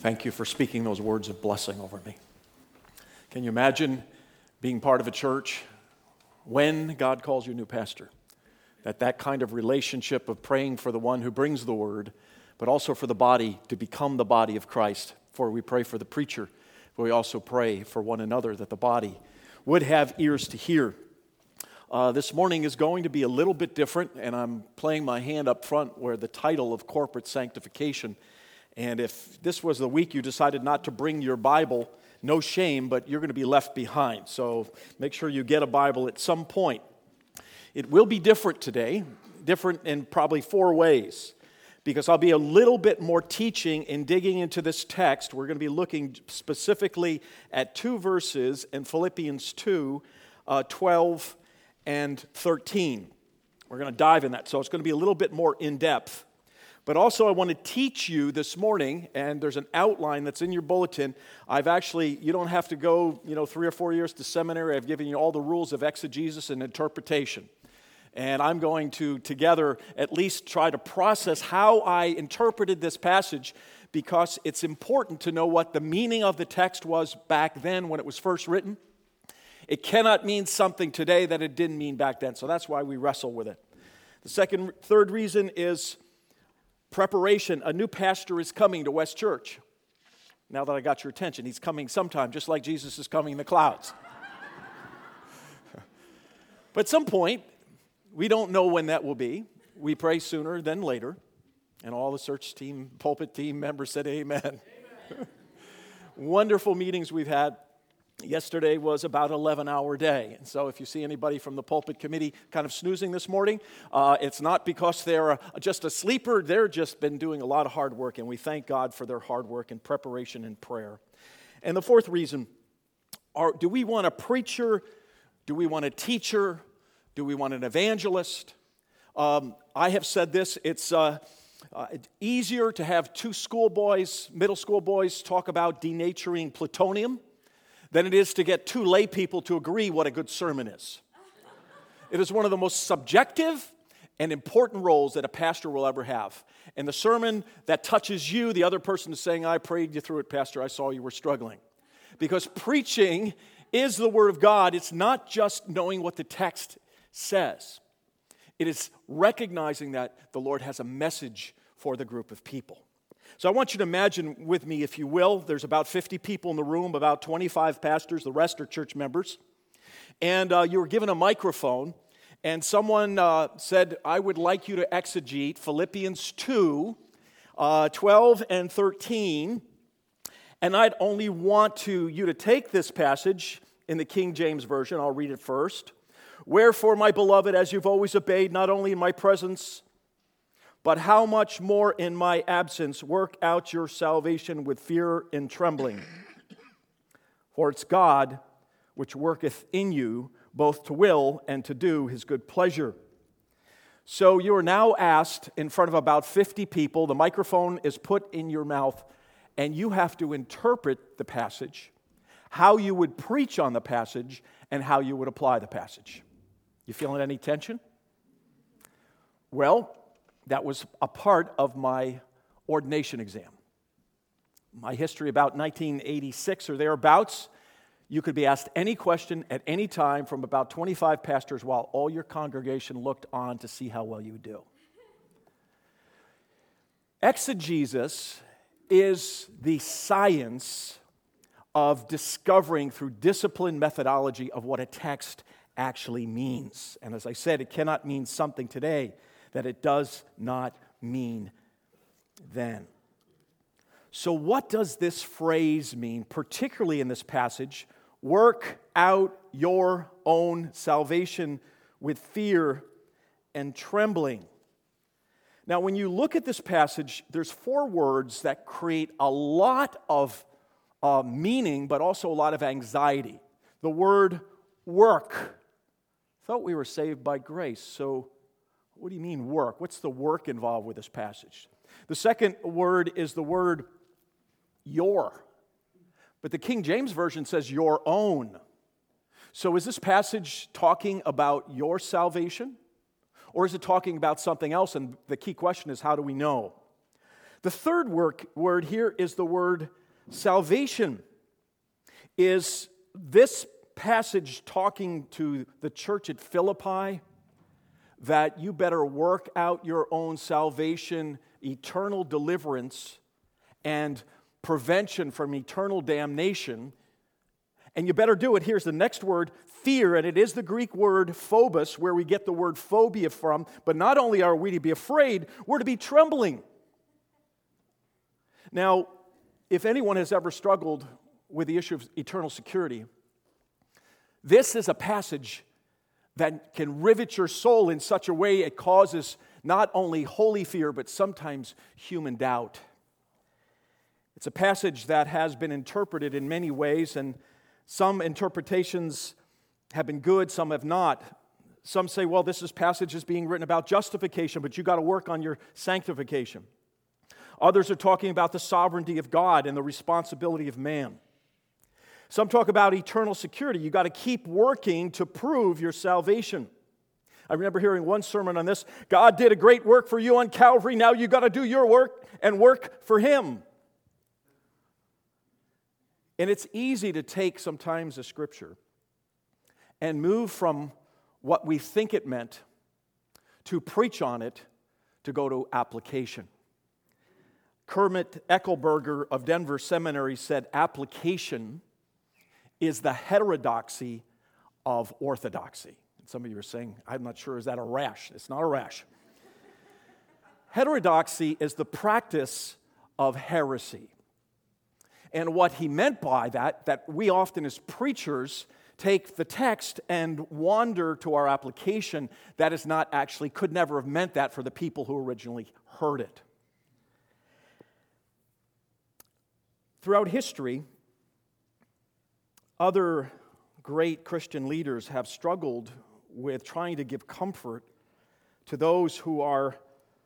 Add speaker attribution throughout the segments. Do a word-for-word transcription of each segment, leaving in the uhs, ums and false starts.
Speaker 1: Thank you for speaking those words of blessing over me. Can you imagine being part of a church when God calls you new pastor? That that kind of relationship of praying for the one who brings the word, but also for the body to become the body of Christ. For we pray for the preacher, but we also pray for one another that the body would have ears to hear. Uh, this morning is going to be a little bit different, and I'm playing my hand up front where the title of corporate sanctification. And if this was the week you decided not to bring your Bible, no shame, but you're going to be left behind. So make sure you get a Bible at some point. It will be different today, different in probably four ways, because I'll be a little bit more teaching and digging into this text. We're going to be looking specifically at two verses in Philippians two, uh, twelve and thirteen. We're going to dive in that, so it's going to be a little bit more in-depth. But also I want to teach you this morning, and there's an outline that's in your bulletin. I've actually, you don't have to go, you know, three or four years to seminary. I've given you all the rules of exegesis and interpretation. And I'm going to together at least try to process how I interpreted this passage, because it's important to know what the meaning of the text was back then when it was first written. It cannot mean something today that it didn't mean back then. So that's why we wrestle with it. The second, third reason is preparation. A new pastor is coming to West Church. Now that I got your attention, he's coming sometime, just like Jesus is coming in the clouds. But at some point, we don't know when that will be. We pray sooner than later. And all the search team, pulpit team members said amen. Amen. Wonderful meetings we've had. Yesterday was about an eleven-hour day. And so if you see anybody from the pulpit committee kind of snoozing this morning, uh, it's not because they're uh, just a sleeper. They're just been doing a lot of hard work, and we thank God for their hard work and preparation and prayer. And the fourth reason, are, do we want a preacher? Do we want a teacher? Do we want an evangelist? Um, I have said this, it's uh, uh, easier to have two schoolboys, middle school boys, talk about denaturing plutonium than it is to get two lay people to agree what a good sermon is. It is one of the most subjective and important roles that a pastor will ever have. And the sermon that touches you, the other person is saying, I prayed you through it, Pastor, I saw you were struggling. Because preaching is the Word of God. It's not just knowing what the text says. It is recognizing that the Lord has a message for the group of people. So I want you to imagine with me, if you will, there's about fifty people in the room, about twenty-five pastors, the rest are church members. And uh, you were given a microphone, and someone uh, said, I would like you to exegete Philippians two, uh, twelve and thirteen. And I'd only want to, you to take this passage in the King James Version. I'll read it first. Wherefore, my beloved, as you've always obeyed, not only in my presence, but how much more in my absence, work out your salvation with fear and trembling. For it's God which worketh in you, both to will and to do his good pleasure. So you are now asked in front of about fifty people, the microphone is put in your mouth, and you have to interpret the passage, how you would preach on the passage, and how you would apply the passage. You feeling any tension? Well, that was a part of my ordination exam. My history about nineteen eighty-six or thereabouts, you could be asked any question at any time from about twenty-five pastors while all your congregation looked on to see how well you would do. Exegesis is the science of discovering through disciplined methodology of what a text actually means. And as I said, it cannot mean something today that it does not mean then. So what does this phrase mean, particularly in this passage? Work out your own salvation with fear and trembling. Now, when you look at this passage, there's four words that create a lot of uh, meaning, but also a lot of anxiety. The word work. Thought we were saved by grace, so what do you mean work? What's the work involved with this passage? The second word is the word your. But the King James Version says your own. So is this passage talking about your salvation? Or is it talking about something else? And the key question is, how do we know? The third work, word here is the word salvation. Is this passage talking to the church at Philippi that you better work out your own salvation, eternal deliverance, and prevention from eternal damnation? And you better do it. Here's the next word, fear, and it is the Greek word phobos, where we get the word phobia from. But not only are we to be afraid, we're to be trembling. Now, if anyone has ever struggled with the issue of eternal security, this is a passage that can rivet your soul in such a way it causes not only holy fear, but sometimes human doubt. It's a passage that has been interpreted in many ways, and some interpretations have been good, some have not. Some say, well, this is passage is being written about justification, but you got to work on your sanctification. Others are talking about the sovereignty of God and the responsibility of man. Some talk about eternal security. You got to keep working to prove your salvation. I remember hearing one sermon on this. God did a great work for you on Calvary. Now you got to do your work and work for Him. And it's easy to take sometimes a scripture and move from what we think it meant to preach on it to go to application. Kermit Eckelberger of Denver Seminary said application is the heterodoxy of orthodoxy. And some of you are saying, I'm not sure, is that a rash? It's not a rash. Heterodoxy is the practice of heresy. And what he meant by that, that we often as preachers take the text and wander to our application, that is not actually, could never have meant that for the people who originally heard it. Throughout history, other great Christian leaders have struggled with trying to give comfort to those who are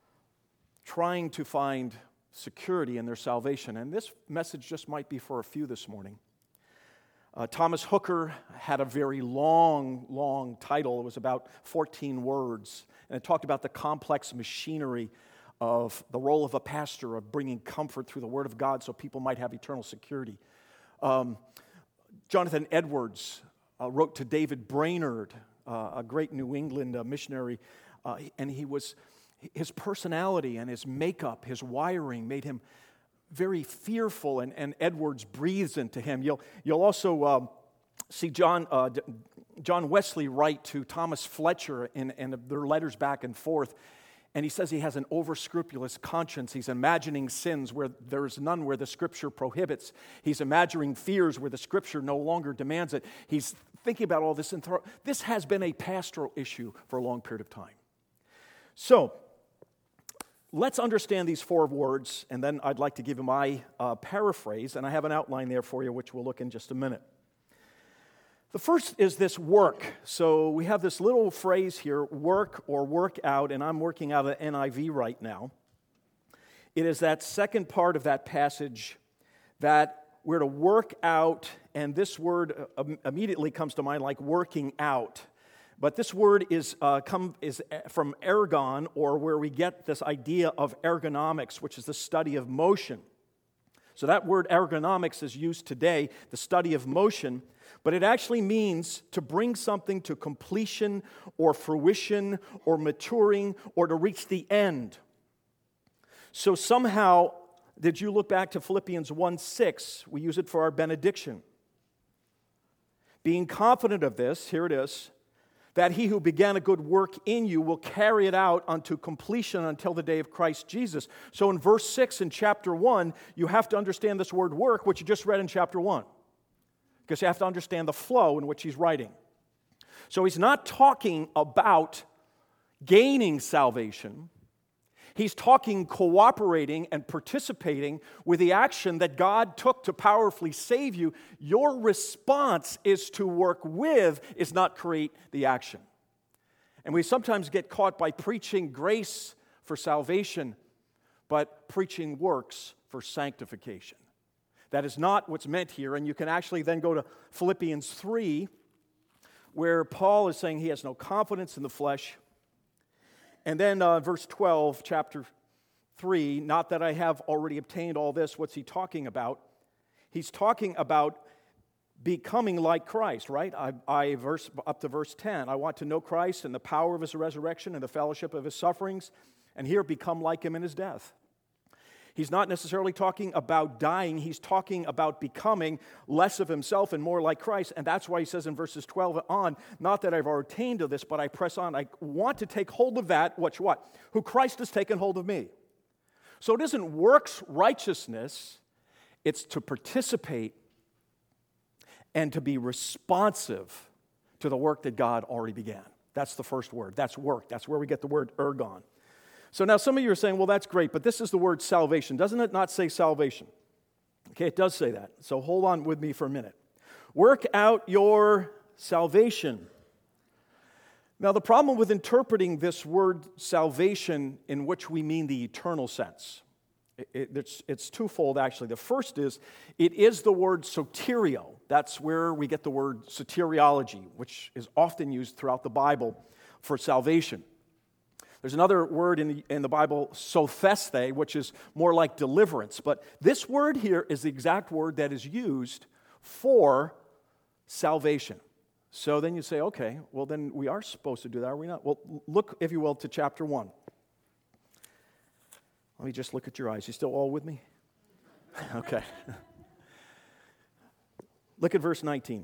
Speaker 1: trying to find security in their salvation. And this message just might be for a few this morning. Uh, Thomas Hooker had a very long, long title. It was about fourteen words. And it talked about the complex machinery of the role of a pastor, of bringing comfort through the Word of God so people might have eternal security. Um, Jonathan Edwards uh, wrote to David Brainerd, uh, a great New England uh, missionary, uh, and he was his personality and his makeup, his wiring made him very fearful, and, and Edwards breathes into him. You'll, you'll also uh, see John, uh, John Wesley write to Thomas Fletcher in, in their letters back and forth. And he says he has an over-scrupulous conscience. He's imagining sins where there is none where the Scripture prohibits. He's imagining fears where the Scripture no longer demands it. He's thinking about all this. And th- this has been a pastoral issue for a long period of time. So, let's understand these four words, and then I'd like to give you my uh, paraphrase, and I have an outline there for you, which we'll look in just a minute. The first is this work. So we have this little phrase here, work or work out, and I'm working out of N I V right now. It is that second part of that passage that we're to work out, and this word uh, immediately comes to mind like working out. But this word is uh, come is from ergon, or where we get this idea of ergonomics, which is the study of motion. So that word ergonomics is used today, the study of motion, but it actually means to bring something to completion or fruition or maturing or to reach the end. So somehow, did you look back to Philippians one six? We use it for our benediction. Being confident of this, here it is, that he who began a good work in you will carry it out unto completion until the day of Christ Jesus. So in verse six in chapter one, you have to understand this word work, which you just read in chapter one. Because you have to understand the flow in which he's writing. So he's not talking about gaining salvation. He's talking cooperating and participating with the action that God took to powerfully save you. Your response is to work with, is not create the action. And we sometimes get caught by preaching grace for salvation, but preaching works for sanctification. That is not what's meant here. And you can actually then go to Philippians three, where Paul is saying he has no confidence in the flesh. And then uh, verse twelve, chapter three, not that I have already obtained all this, what's he talking about? He's talking about becoming like Christ, right? I, I verse up to verse ten. I want to know Christ and the power of his resurrection and the fellowship of his sufferings, and here become like him in his death. He's not necessarily talking about dying. He's talking about becoming less of himself and more like Christ. And that's why he says in verses twelve on, not that I've attained to this, but I press on. I want to take hold of that, which what? Who Christ has taken hold of me. So it isn't works righteousness. It's to participate and to be responsive to the work that God already began. That's the first word. That's work. That's where we get the word ergon. So now some of you are saying, well, that's great, but this is the word salvation. Doesn't it not say salvation? Okay, it does say that. So hold on with me for a minute. Work out your salvation. Now, the problem with interpreting this word salvation in which we mean the eternal sense, it, it, it's, it's twofold, actually. The first is, it is the word soterio. That's where we get the word soteriology, which is often used throughout the Bible for salvation. There's another word in the, in the Bible, sopheste, which is more like deliverance. But this word here is the exact word that is used for salvation. So then you say, okay, well then we are supposed to do that, are we not? Well, look, if you will, to chapter one. Let me just look at your eyes. You still all with me? Okay. Look at verse nineteen.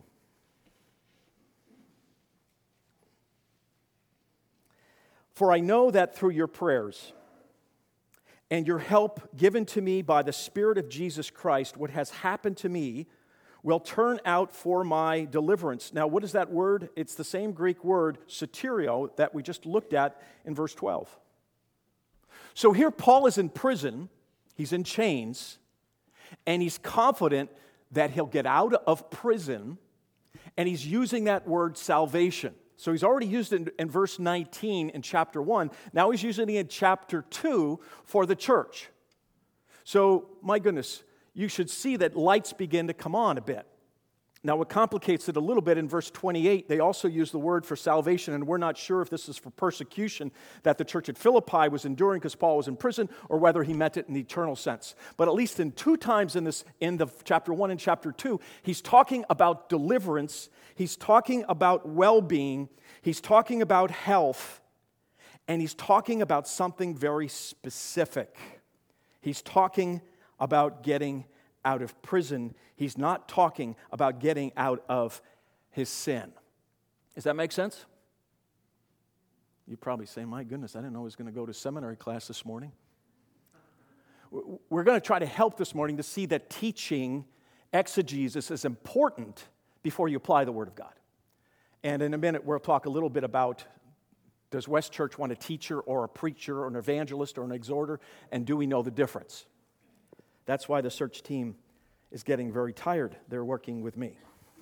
Speaker 1: For I know that through your prayers and your help given to me by the Spirit of Jesus Christ, what has happened to me will turn out for my deliverance. Now, what is that word? It's the same Greek word, soterio, that we just looked at in verse twelve. So here Paul is in prison, he's in chains, and he's confident that he'll get out of prison, and he's using that word salvation. So he's already used it in, in verse nineteen in chapter one. Now he's using it in chapter two for the church. So, my goodness, you should see that lights begin to come on a bit. Now, what complicates it a little bit in verse twenty-eight, they also use the word for salvation, and we're not sure if this is for persecution that the church at Philippi was enduring because Paul was in prison, or whether he meant it in the eternal sense. But at least in two times in this, in the chapter one and chapter two, he's talking about deliverance, he's talking about well-being, he's talking about health, and he's talking about something very specific. He's talking about getting out of prison. He's not talking about getting out of his sin. Does that make sense? You probably say, my goodness, I didn't know I was going to go to seminary class this morning. We're going to try to help this morning to see that teaching exegesis is important before you apply the Word of God. And in a minute, we'll talk a little bit about, does West Church want a teacher or a preacher or an evangelist or an exhorter, and do we know the difference? That's why the search team is getting very tired. They're working with me.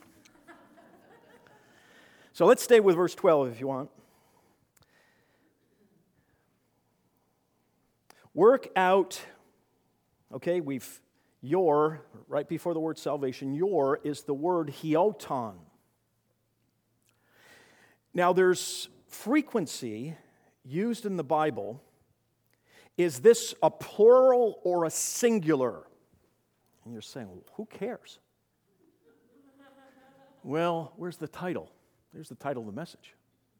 Speaker 1: So let's stay with verse twelve if you want. Work out, okay, we've, your, right before the word salvation, your is the word hioton. Now there's frequency used in the Bible. Is this a plural or a singular? And you're saying, well, who cares? Well, where's the title? There's the title of the message.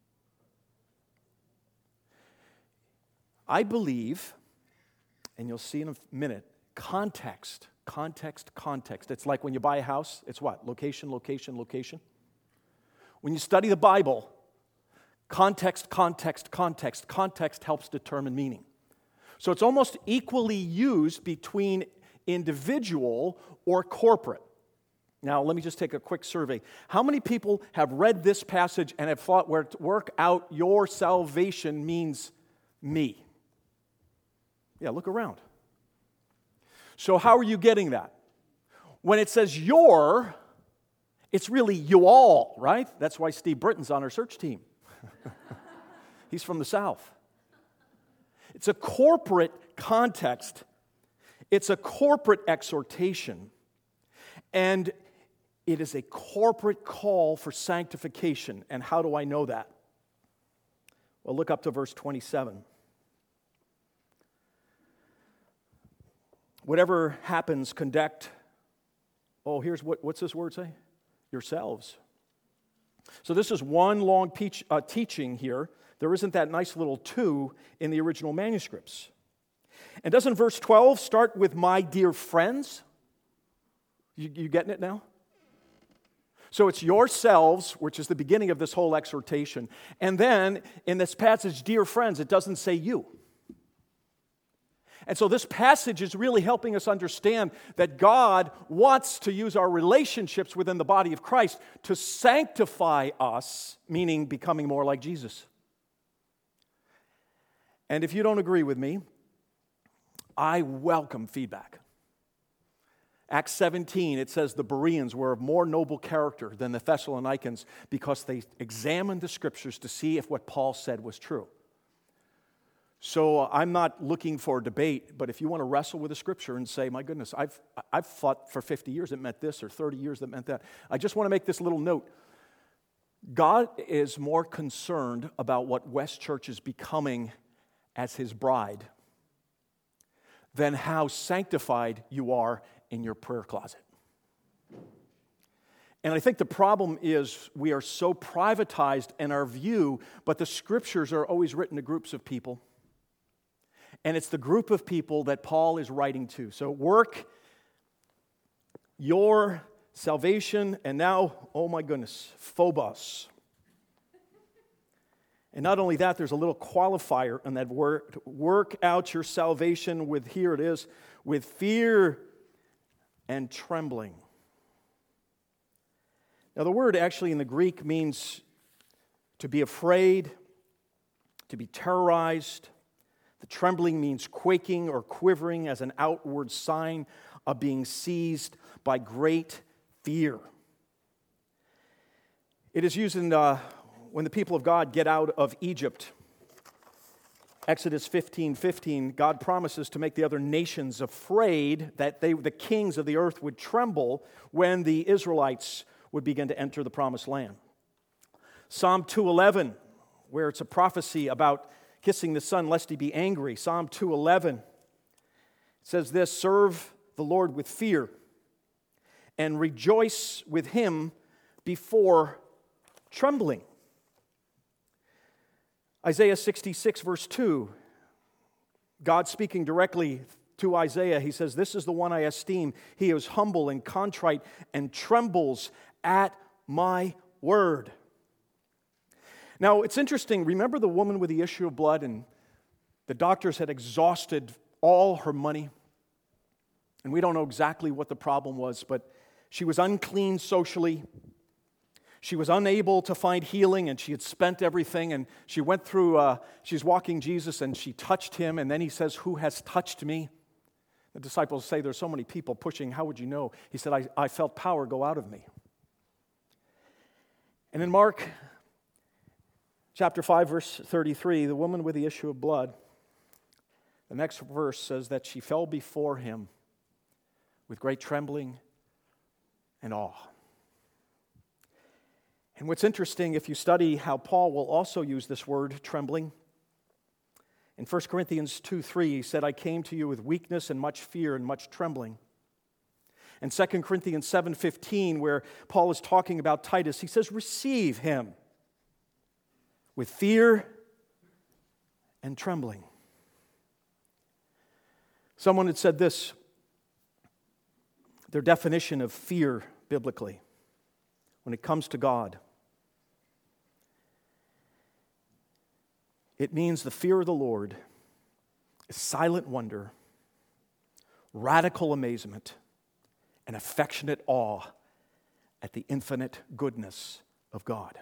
Speaker 1: I believe, and you'll see in a minute, context, context, context. It's like when you buy a house, it's what? Location, location, location. When you study the Bible, context, context, context, context helps determine meaning. So it's almost equally used between individual or corporate. Now, let me just take a quick survey. How many people have read this passage and have thought, where to work out your salvation means me? Yeah, look around. So how are you getting that? When it says your, it's really you all, right? That's why Steve Britton's on our search team. He's from the South. It's a corporate context. It's a corporate exhortation. And it is a corporate call for sanctification. And how do I know that? Well, look up to verse twenty-seven. whatever happens, conduct, oh, here's what, what's this word say? Yourselves. So this is one long peach, uh, teaching here. There isn't that nice little two in the original manuscripts. And doesn't verse twelve start with my dear friends? You, you getting it now? So it's yourselves, which is the beginning of this whole exhortation. And then in this passage, dear friends, it doesn't say you. And so this passage is really helping us understand that God wants to use our relationships within the body of Christ to sanctify us, meaning becoming more like Jesus. And if you don't agree with me, I welcome feedback. Acts seventeen, it says the Bereans were of more noble character than the Thessalonians because they examined the Scriptures to see if what Paul said was true. So I'm not looking for debate, but if you want to wrestle with the Scripture and say, my goodness, I've, I've thought for fifty years it meant this, or thirty years that meant that. I just want to make this little note. God is more concerned about what West Church is becoming as His bride than how sanctified you are in your prayer closet. And I think the problem is we are so privatized in our view, but the Scriptures are always written to groups of people. And it's the group of people that Paul is writing to. So work your salvation, and now, oh my goodness, phobos. And not only that, there's a little qualifier in that word. Work out your salvation with, here it is, with fear and trembling. Now the word actually in the Greek means to be afraid, to be terrorized. The trembling means quaking or quivering as an outward sign of being seized by great fear. It is used in, uh, when the people of God get out of Egypt. Exodus fifteen fifteen, God promises to make the other nations afraid that they, the kings of the earth would tremble when the Israelites would begin to enter the promised land. Psalm two eleven, where it's a prophecy about kissing the Son lest he be angry. Psalm two eleven says this, serve the Lord with fear and rejoice with him before trembling. Isaiah sixty-six verse two, God speaking directly to Isaiah, he says, this is the one I esteem. He is humble and contrite and trembles at my word. Now, it's interesting. Remember the woman with the issue of blood, and the doctors had exhausted all her money? And we don't know exactly what the problem was, but she was unclean socially. She was unable to find healing, and she had spent everything, and she went through, uh, she's walking Jesus, and she touched him, and then he says, who has touched me? The disciples say, there's so many people pushing, how would you know? He said, I, I felt power go out of me. And in Mark chapter five, verse thirty-three, the woman with the issue of blood, the next verse says that she fell before him with great trembling and awe. And what's interesting, if you study how Paul will also use this word, trembling, in First Corinthians two three, he said, I came to you with weakness and much fear and much trembling. In Second Corinthians seven fifteen, where Paul is talking about Titus, he says, receive him with fear and trembling. Someone had said this, their definition of fear biblically, when it comes to God. It means the fear of the Lord is silent wonder, radical amazement, and affectionate awe at the infinite goodness of God.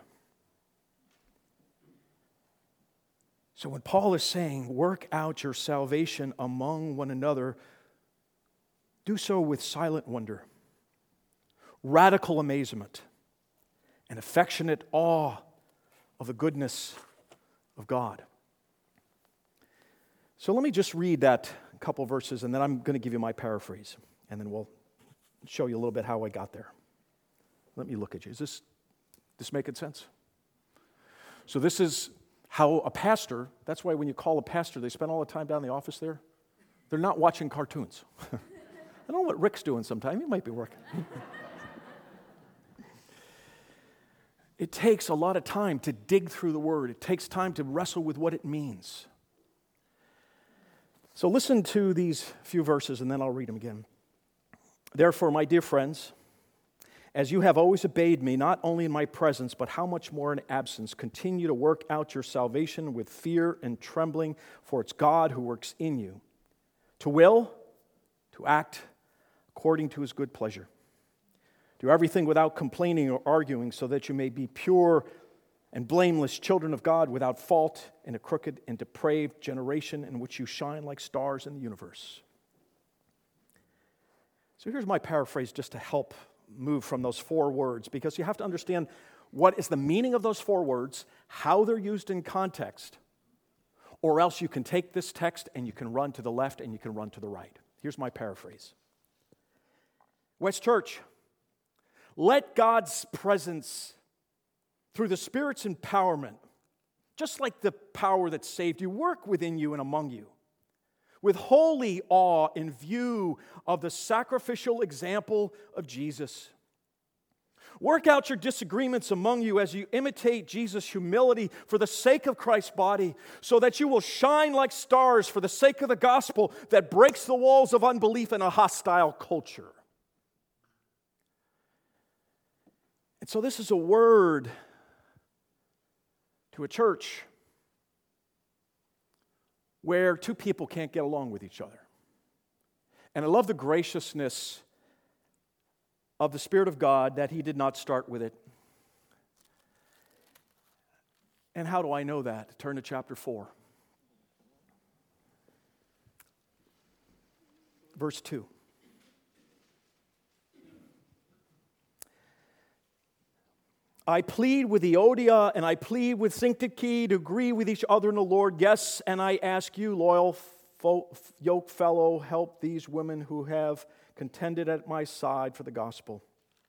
Speaker 1: So when Paul is saying, work out your salvation among one another, do so with silent wonder, radical amazement, and affectionate awe of the goodness of God. So let me just read that couple verses, and then I'm going to give you my paraphrase, and then we'll show you a little bit how I got there. Let me look at you. Is this, this making sense? So this is how a pastor, that's why when you call a pastor, they spend all the time down in the office there. They're not watching cartoons. I don't know what Rick's doing sometime. He might be working. It takes a lot of time to dig through the Word. It takes time to wrestle with what it means. So listen to these few verses, and then I'll read them again. Therefore, my dear friends, as you have always obeyed me, not only in my presence, but how much more in absence, continue to work out your salvation with fear and trembling, for it's God who works in you, to will, to act according to his good pleasure. Do everything without complaining or arguing, so that you may be pure and blameless children of God, without fault in a crooked and depraved generation in which you shine like stars in the universe. So here's my paraphrase just to help move from those four words, because you have to understand what is the meaning of those four words, how they're used in context, or else you can take this text and you can run to the left and you can run to the right. Here's my paraphrase. West Church, let God's presence through the Spirit's empowerment, just like the power that saved you, work within you and among you, with holy awe in view of the sacrificial example of Jesus. Work out your disagreements among you as you imitate Jesus' humility for the sake of Christ's body, so that you will shine like stars for the sake of the gospel that breaks the walls of unbelief in a hostile culture. And so this is a word to a church where two people can't get along with each other. And I love the graciousness of the Spirit of God that he did not start with it. And how do I know that? Turn to chapter four. Verse two. I plead with Euodia and I plead with Syntyche to agree with each other in the Lord. Yes, and I ask you, loyal fo- yoke fellow, help these women who have contended at my side for the gospel.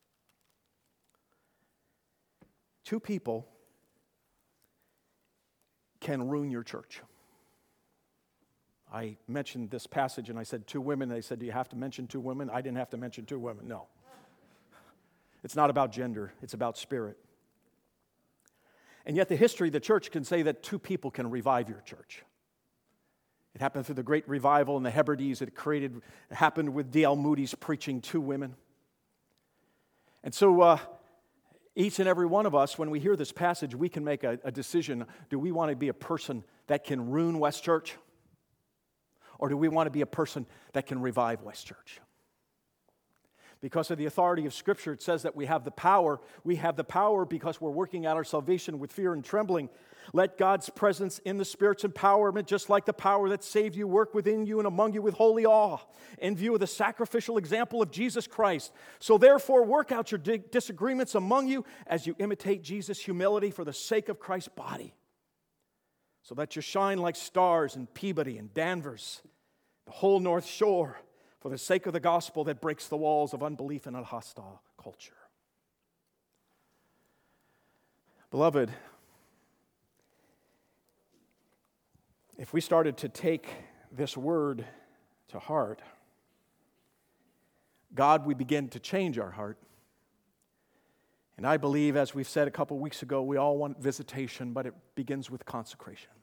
Speaker 1: Two people can ruin your church. I mentioned this passage and I said two women. They said, do you have to mention two women? I didn't have to mention two women. No. It's not about gender. It's about spirit. And yet the history of the church can say that two people can revive your church. It happened through the Great Revival in the Hebrides. It created, it happened with D L Moody's preaching two women. And so uh, each and every one of us, when we hear this passage, we can make a, a decision. Do we want to be a person that can ruin West Church? Or do we want to be a person that can revive West Church? Because of the authority of Scripture, it says that we have the power. We have the power because we're working out our salvation with fear and trembling. Let God's presence in the Spirit's empowerment, just like the power that saved you, work within you and among you with holy awe, in view of the sacrificial example of Jesus Christ. So therefore, work out your disagreements among you as you imitate Jesus' humility for the sake of Christ's body, so that you shine like stars in Peabody and Danvers, the whole North Shore, for the sake of the gospel that breaks the walls of unbelief in a hostile culture. Beloved, if we started to take this word to heart, God would begin to change our heart. And I believe, as we've said a couple weeks ago, we all want visitation, but it begins with consecration.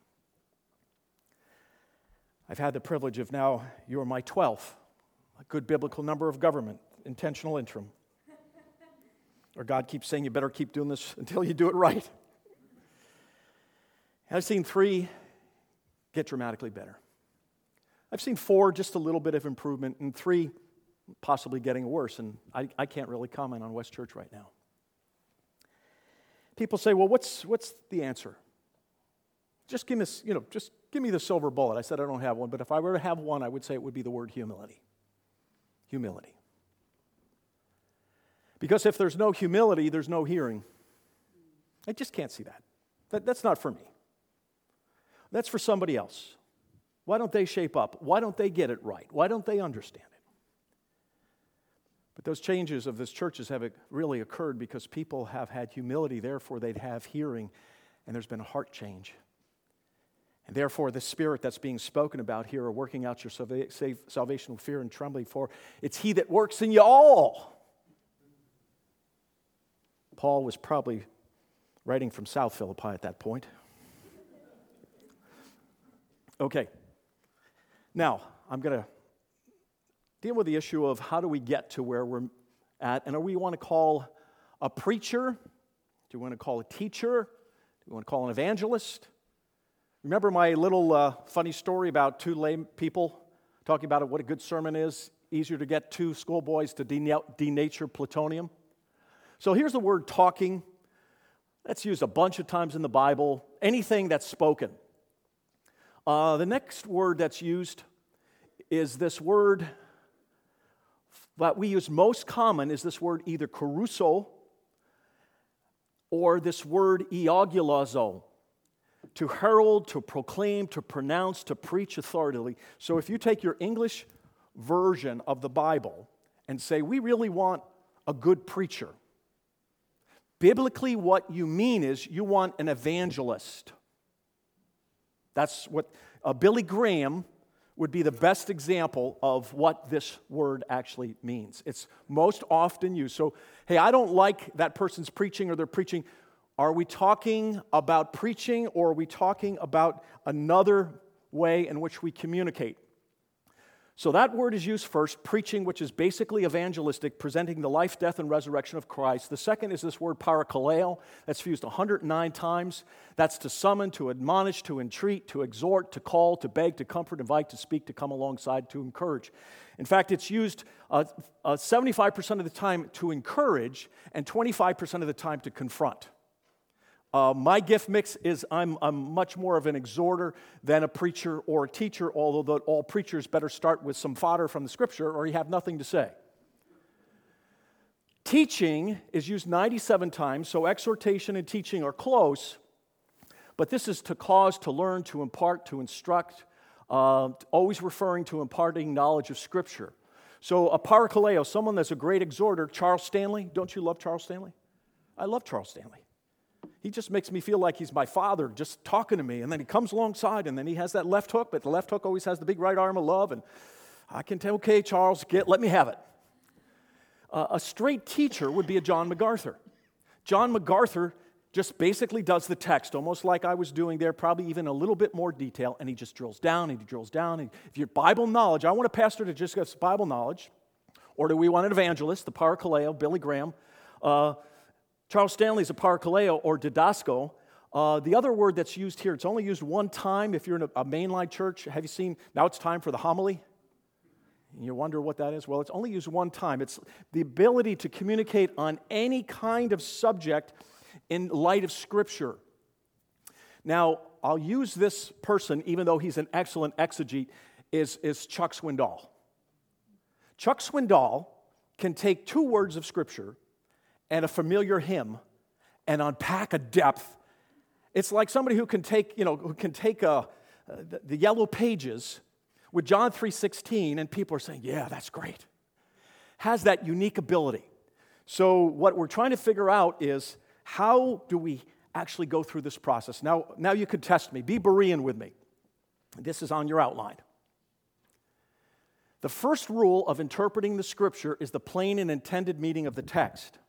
Speaker 1: I've had the privilege of now, you're my twelfth. A good biblical number of government, intentional interim. Or God keeps saying you better keep doing this until you do it right. I've seen three get dramatically better. I've seen four, just a little bit of improvement, and three possibly getting worse, and I, I can't really comment on West Church right now. People say, well, what's what's the answer? Just give me, you know, just give me the silver bullet. I said I don't have one, but if I were to have one, I would say it would be the word humility. Humility. Because if there's no humility, there's no hearing. I just can't see that. that. That's not for me. That's for somebody else. Why don't they shape up? Why don't they get it right? Why don't they understand it? But those changes of this churches have really occurred because people have had humility, therefore they'd have hearing, and there's been a heart change. And therefore, the Spirit that's being spoken about here are working out your salva- save- salvation with fear and trembling, for it's He that works in you all. Paul was probably writing from South Philippi at that point. Okay. Now, I'm going to deal with the issue of how do we get to where we're at, and are we want to call a preacher? Do you want to call a teacher? Do you want to call an evangelist? Remember my little uh, funny story about two lame people talking about what a good sermon is? Easier to get two schoolboys to denature plutonium. So here's the word talking. That's used a bunch of times in the Bible. Anything that's spoken. Uh, the next word that's used is this word that we use most common is this word either caruso or this word iaugulazo. To herald, to proclaim, to pronounce, to preach authoritatively. So if you take your English version of the Bible and say, we really want a good preacher, biblically what you mean is you want an evangelist. That's what uh, Billy Graham would be the best example of what this word actually means. It's most often used. So, hey, I don't like that person's preaching or they're preaching. Are we talking about preaching, or are we talking about another way in which we communicate? So that word is used first, preaching, which is basically evangelistic, presenting the life, death, and resurrection of Christ. The second is this word parakaleo. That's used one hundred nine times. That's to summon, to admonish, to entreat, to exhort, to call, to beg, to comfort, invite, to speak, to come alongside, to encourage. In fact, it's used uh, uh, seventy-five percent of the time to encourage and twenty-five percent of the time to confront. Uh, my gift mix is I'm, I'm much more of an exhorter than a preacher or a teacher, although the, all preachers better start with some fodder from the Scripture or you have nothing to say. Teaching is used ninety-seven times, so exhortation and teaching are close, but this is to cause, to learn, to impart, to instruct, uh, always referring to imparting knowledge of Scripture. So a parakaleo, someone that's a great exhorter, Charles Stanley. Don't you love Charles Stanley? I love Charles Stanley. He just makes me feel like he's my father just talking to me, and then he comes alongside, and then he has that left hook, but the left hook always has the big right arm of love, and I can tell, okay, Charles, get, let me have it. Uh, a straight teacher would be a John MacArthur. John MacArthur just basically does the text, almost like I was doing there, probably even a little bit more detail, and he just drills down, and he drills down. And if you're Bible knowledge, I want a pastor to just give Bible knowledge, or do we want an evangelist, the parakaleo, Billy Graham, uh, Charles Stanley is a parakaleo or didasco. Uh, the other word that's used here, it's only used one time if you're in a, a mainline church. Have you seen, now it's time for the homily? And you wonder what that is? Well, it's only used one time. It's the ability to communicate on any kind of subject in light of Scripture. Now, I'll use this person, even though he's an excellent exegete, is, is Chuck Swindoll. Chuck Swindoll can take two words of Scripture and a familiar hymn, and unpack a depth. It's like somebody who can take, you know, who can take a, uh, the, the yellow pages with John three sixteen, and people are saying, yeah, that's great. Has that unique ability. So what we're trying to figure out is, how do we actually go through this process? Now, now you could test me. Be Berean with me. This is on your outline. The first rule of interpreting the Scripture is the plain and intended meaning of the text.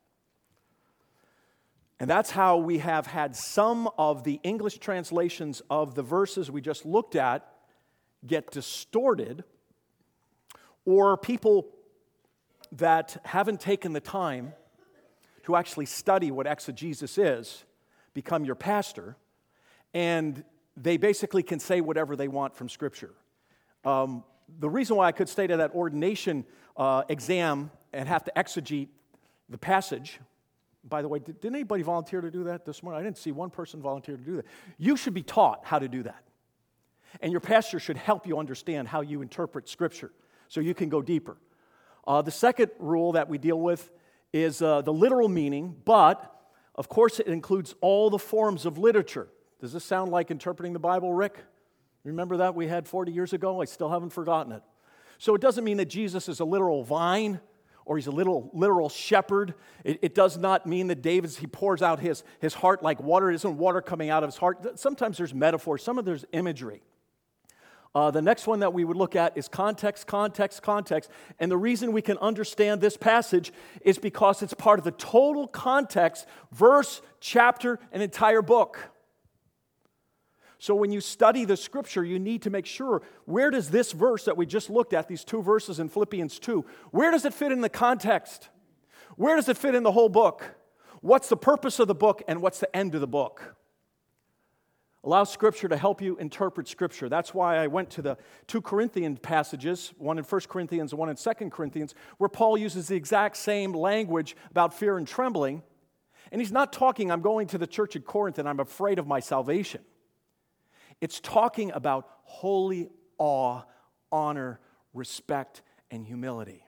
Speaker 1: And that's how we have had some of the English translations of the verses we just looked at get distorted, or people that haven't taken the time to actually study what exegesis is become your pastor, and they basically can say whatever they want from Scripture. Um, the reason why I could stay to that ordination uh, exam and have to exegete the passage. By the way, did, did anybody volunteer to do that this morning? I didn't see one person volunteer to do that. You should be taught how to do that. And your pastor should help you understand how you interpret Scripture so you can go deeper. Uh, the second rule that we deal with is uh, the literal meaning, but, of course, it includes all the forms of literature. Does this sound like interpreting the Bible, Rick? Remember that we had forty years ago? I still haven't forgotten it. So it doesn't mean that Jesus is a literal vine, or he's a little literal shepherd. It, it does not mean that David's, he pours out his, his heart like water. It isn't water coming out of his heart. Sometimes there's metaphor, some of there's imagery. Uh, the next one that we would look at is context, context, context. And the reason we can understand this passage is because it's part of the total context, verse, chapter, and entire book. So when you study the scripture, you need to make sure, where does this verse that we just looked at, these two verses in Philippians two, where does it fit in the context? Where does it fit in the whole book? What's the purpose of the book and what's the end of the book? Allow Scripture to help you interpret Scripture. That's why I went to the two Corinthian passages, one in First Corinthians and one in Second Corinthians, where Paul uses the exact same language about fear and trembling. And he's not talking, I'm going to the church at Corinth and I'm afraid of my salvation. It's talking about holy awe, honor, respect, and humility.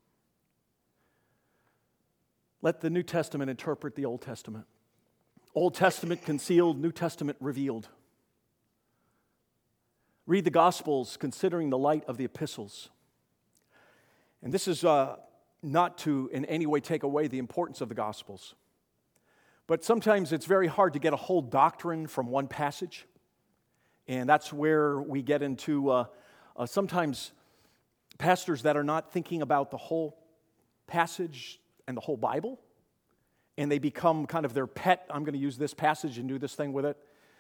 Speaker 1: Let the New Testament interpret the Old Testament. Old Testament concealed, New Testament revealed. Read the Gospels considering the light of the epistles. And this is uh, not to in any way take away the importance of the Gospels. But sometimes it's very hard to get a whole doctrine from one passage. And that's where we get into uh, uh, sometimes pastors that are not thinking about the whole passage and the whole Bible. And they become kind of their pet, I'm going to use this passage and do this thing with it.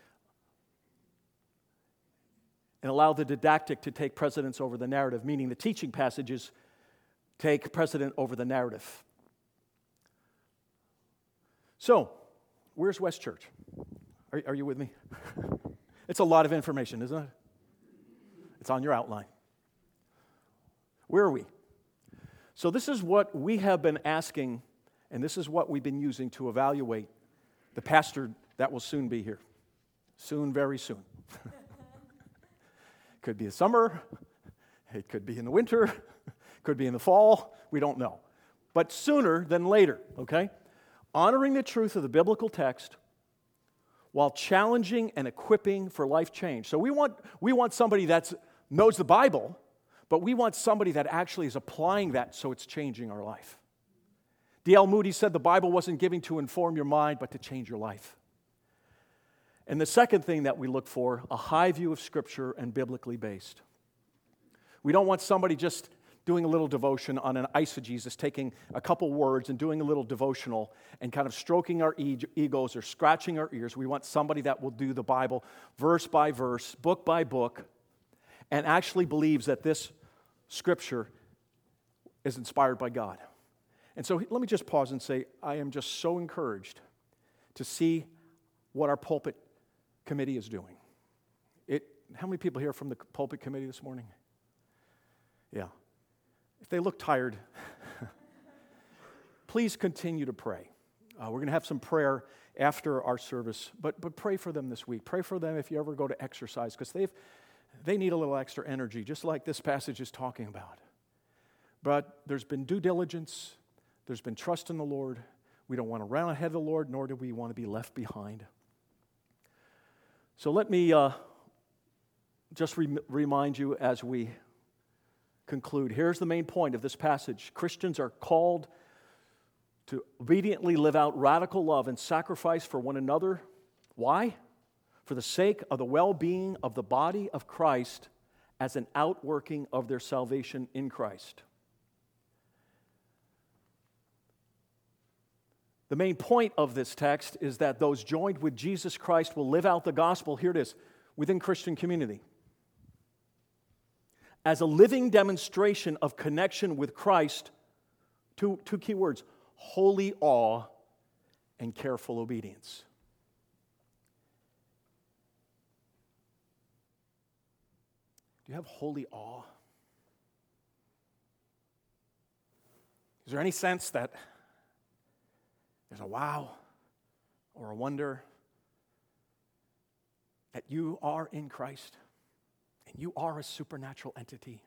Speaker 1: And allow the didactic to take precedence over the narrative, meaning the teaching passages take precedent over the narrative. So, where's West Church? Are, are you with me? It's a lot of information, isn't it? It's on your outline. Where are we? So this is what we have been asking, and this is what we've been using to evaluate the pastor that will soon be here. Soon, very soon. Could be in summer, it could be in the winter, could be in the fall, we don't know. But sooner than later, okay? Honoring the truth of the biblical text while challenging and equipping for life change. So we want we want somebody that knows the Bible, but we want somebody that actually is applying that so it's changing our life. D L Moody said the Bible wasn't given to inform your mind, but to change your life. And the second thing that we look for, a high view of Scripture and biblically based. We don't want somebody just doing a little devotion on an eisegesis, taking a couple words and doing a little devotional and kind of stroking our e- egos or scratching our ears. We want somebody that will do the Bible verse by verse, book by book, and actually believes that this Scripture is inspired by God. And so let me just pause and say, I am just so encouraged to see what our pulpit committee is doing. It. How many people here from the pulpit committee this morning? Yeah. If they look tired, please continue to pray. Uh, we're going to have some prayer after our service, but but pray for them this week. Pray for them if you ever go to exercise, because they've they need a little extra energy, just like this passage is talking about. But there's been due diligence. There's been trust in the Lord. We don't want to run ahead of the Lord, nor do we want to be left behind. So let me uh, just re- remind you as we conclude. Here's the main point of this passage. Christians are called to obediently live out radical love and sacrifice for one another. Why? For the sake of the well-being of the body of Christ as an outworking of their salvation in Christ. The main point of this text is that those joined with Jesus Christ will live out the gospel, here it is, within Christian community, as a living demonstration of connection with Christ. Two, two key words, holy awe and careful obedience. Do you have holy awe? Is there any sense that there's a wow or a wonder that you are in Christ and you are a supernatural entity?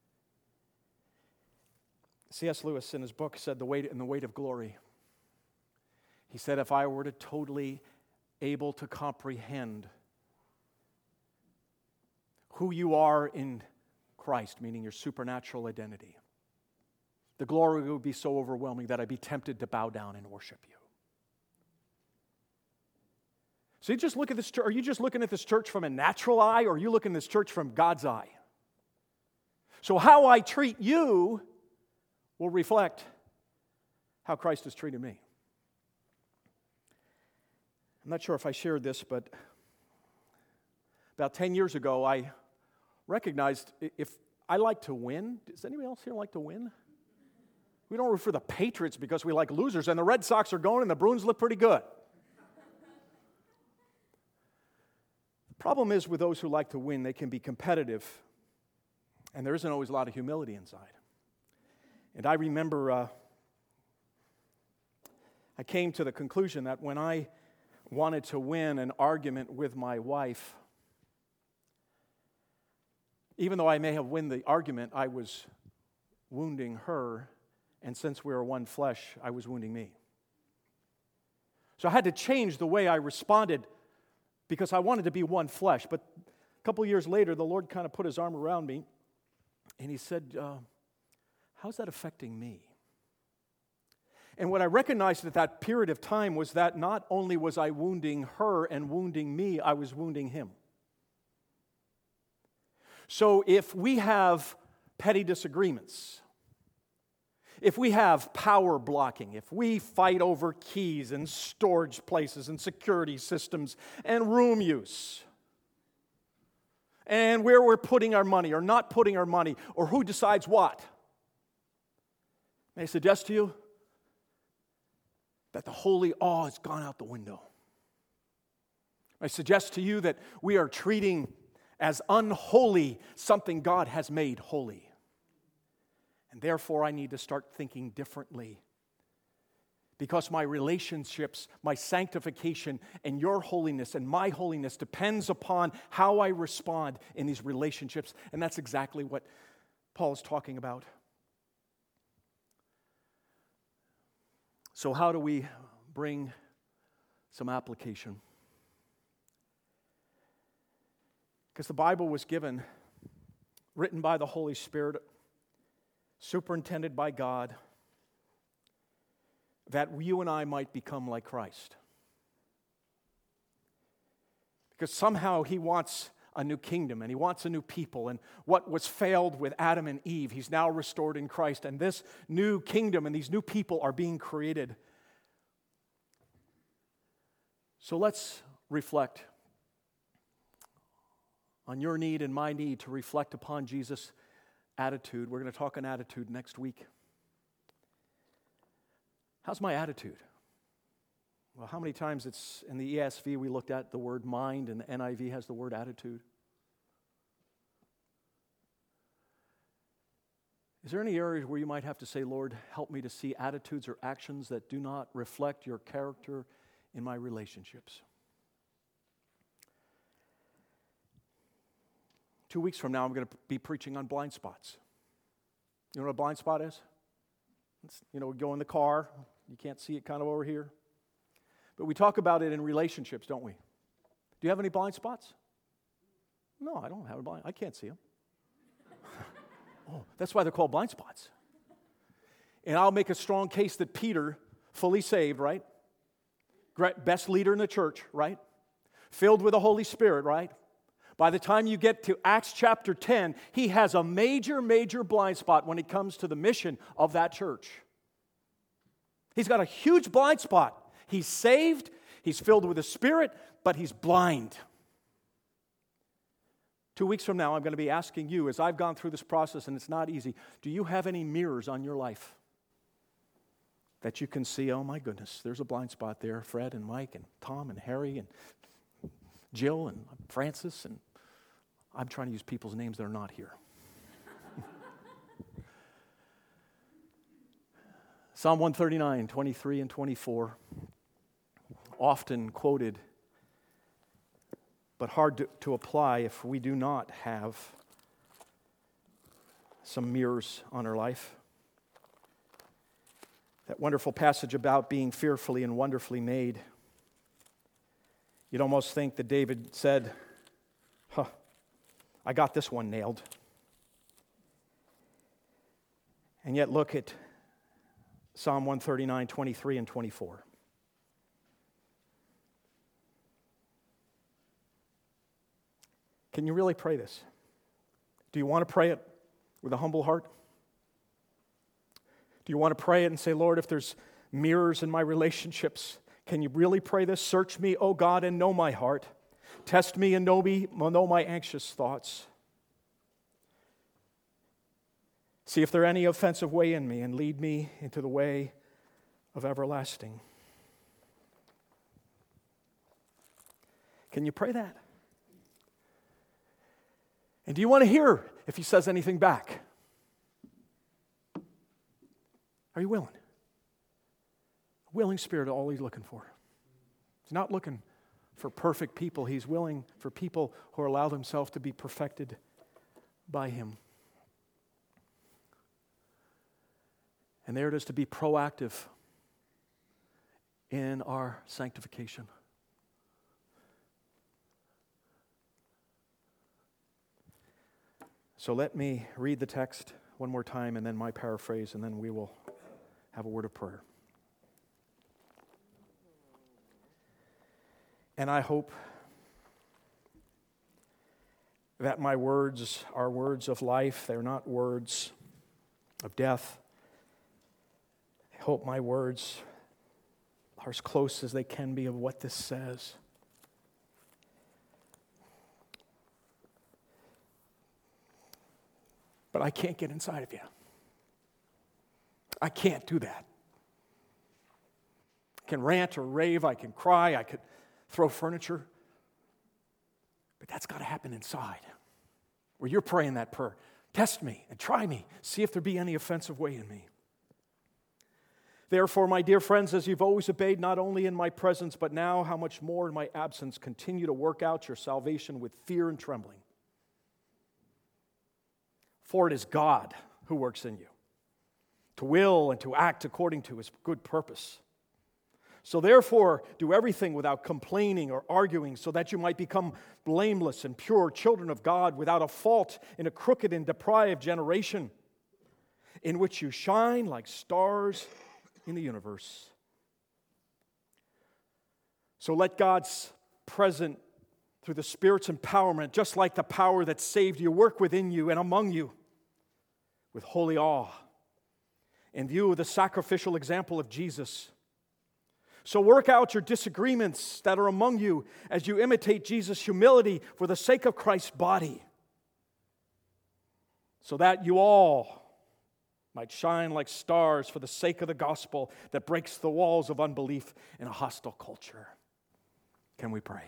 Speaker 1: C S Lewis in his book said, The Weight and the Weight of Glory. He said, if I were to totally able to comprehend who you are in Christ, meaning your supernatural identity, the glory would be so overwhelming that I'd be tempted to bow down and worship you. So you just look at this church, are you just looking at this church from a natural eye, or are you looking at this church from God's eye? So how I treat you will reflect how Christ has treated me. I'm not sure if I shared this, but about ten years ago, I recognized if I like to win. Does anybody else here like to win? We don't root for the Patriots because we like losers, and the Red Sox are going and the Bruins look pretty good. The problem is with those who like to win, they can be competitive, and there isn't always a lot of humility inside. And I remember uh, I came to the conclusion that when I wanted to win an argument with my wife, even though I may have won the argument, I was wounding her, and since we were one flesh, I was wounding me. So I had to change the way I responded because I wanted to be one flesh. But a couple years later, the Lord kind of put His arm around me, and He said, uh, how's that affecting me? And what I recognized at that period of time was that not only was I wounding her and wounding me, I was wounding Him. So if we have petty disagreements, if we have power blocking, if we fight over keys and storage places and security systems and room use, and where we're putting our money or not putting our money, or who decides what, may I suggest to you that the holy awe has gone out the window. I suggest to you that we are treating as unholy something God has made holy. And therefore, I need to start thinking differently. Because my relationships, my sanctification, and your holiness and my holiness depends upon how I respond in these relationships. And that's exactly what Paul is talking about. So how do we bring some application? Because the Bible was given, written by the Holy Spirit, superintended by God, that you and I might become like Christ. Because somehow He wants a new kingdom, and He wants a new people, and what was failed with Adam and Eve, He's now restored in Christ, and this new kingdom and these new people are being created. So let's reflect on your need and my need to reflect upon Jesus' attitude. We're going to talk on attitude next week. How's my attitude? Well, how many times it's in the E S V we looked at the word mind, and the N I V has the word attitude? Is there any areas where you might have to say, Lord, help me to see attitudes or actions that do not reflect your character in my relationships? Two weeks from now, I'm going to be preaching on blind spots. You know what a blind spot is? It's, you know, we go in the car. You can't see it kind of over here. But we talk about it in relationships, don't we? Do you have any blind spots? No, I don't have a blind. I can't see them. Oh, that's why they're called blind spots. And I'll make a strong case that Peter, fully saved, right? Best leader in the church, right? Filled with the Holy Spirit, right? By the time you get to Acts chapter ten, he has a major, major blind spot when it comes to the mission of that church. He's got a huge blind spot. He's saved, he's filled with the Spirit, but he's blind. Two weeks from now, I'm going to be asking you, as I've gone through this process, and it's not easy, do you have any mirrors on your life that you can see, oh my goodness, there's a blind spot there, Fred and Mike and Tom and Harry and Jill and Francis, and I'm trying to use people's names that are not here. Psalm one thirty-nine, twenty-three and twenty-four, often quoted, but hard to, to apply if we do not have some mirrors on our life. That wonderful passage about being fearfully and wonderfully made. You'd almost think that David said, huh, I got this one nailed. And yet look at Psalm one thirty-nine, twenty-three and twenty-four. Can you really pray this? Do you want to pray it with a humble heart? Do you want to pray it and say, Lord, if there's mirrors in my relationships, can you really pray this? Search me, O God, and know my heart. Test me and know me, know my anxious thoughts. See if there are any offensive way in me, and lead me into the way of everlasting. Can you pray that? And do you want to hear if he says anything back? Are you willing? A willing spirit is all he's looking for. He's not looking for perfect people. He's willing for people who allow themselves to be perfected by him. And there it is to be proactive in our sanctification. So let me read the text one more time and then my paraphrase, and then we will have a word of prayer. And I hope that my words are words of life. They're not words of death. I hope my words are as close as they can be of what this says. But I can't get inside of you. I can't do that. I can rant or rave, I can cry, I could throw furniture. But that's got to happen inside, where you're praying that prayer. Test me and try me. See if there be any offensive way in me. Therefore, my dear friends, as you've always obeyed, not only in my presence, but now how much more in my absence, continue to work out your salvation with fear and trembling. For it is God who works in you, to will and to act according to his good purpose. So therefore, do everything without complaining or arguing, so that you might become blameless and pure children of God, without a fault in a crooked and depraved generation, in which you shine like stars in the universe. So let God's present, through the Spirit's empowerment, just like the power that saved you, work within you and among you with holy awe, in view of the sacrificial example of Jesus. So work out your disagreements that are among you as you imitate Jesus' humility for the sake of Christ's body, so that you all might shine like stars for the sake of the gospel that breaks the walls of unbelief in a hostile culture. Can we pray?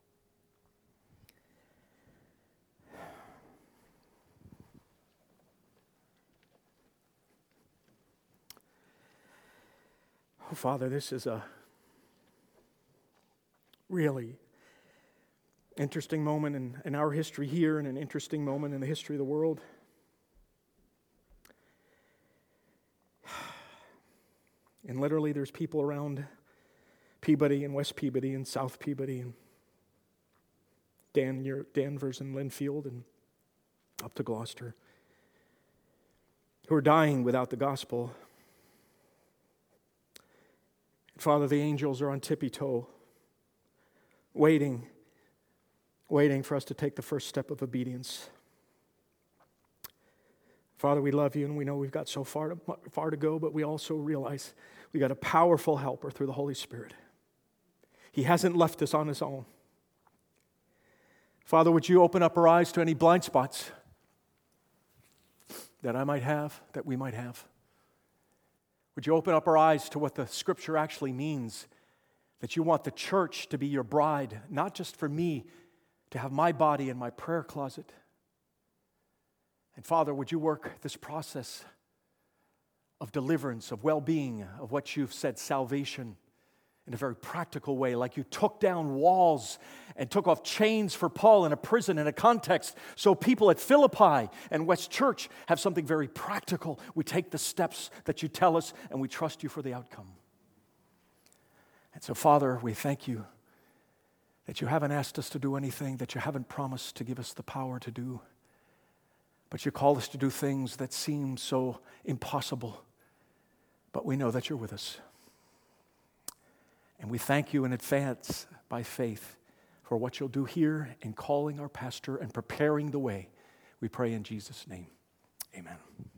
Speaker 1: Oh, Father, this is a really interesting moment in, in our history here, and an interesting moment in the history of the world. And literally there's people around Peabody and West Peabody and South Peabody and Dan, near Danvers and Linfield and up to Gloucester, who are dying without the gospel. Father, the angels are on tippy toe, waiting, waiting for us to take the first step of obedience. Father, we love you, and we know we've got so far to, far to go, but we also realize we got a powerful helper through the Holy Spirit. He hasn't left us on his own. Father, would you open up our eyes to any blind spots that I might have, that we might have? Would you open up our eyes to what the Scripture actually means, that you want the church to be your bride, not just for me to have my body in my prayer closet. And Father, would you work this process of deliverance, of well-being, of what you've said, salvation, in a very practical way, like you took down walls and took off chains for Paul in a prison in a context, so people at Philippi and West Church have something very practical. We take the steps that you tell us, and we trust you for the outcome. And so, Father, we thank you that you haven't asked us to do anything, that you haven't promised to give us the power to do, but you call us to do things that seem so impossible. But we know that you're with us. And we thank you in advance by faith for what you'll do here in calling our pastor and preparing the way. We pray in Jesus' name. Amen.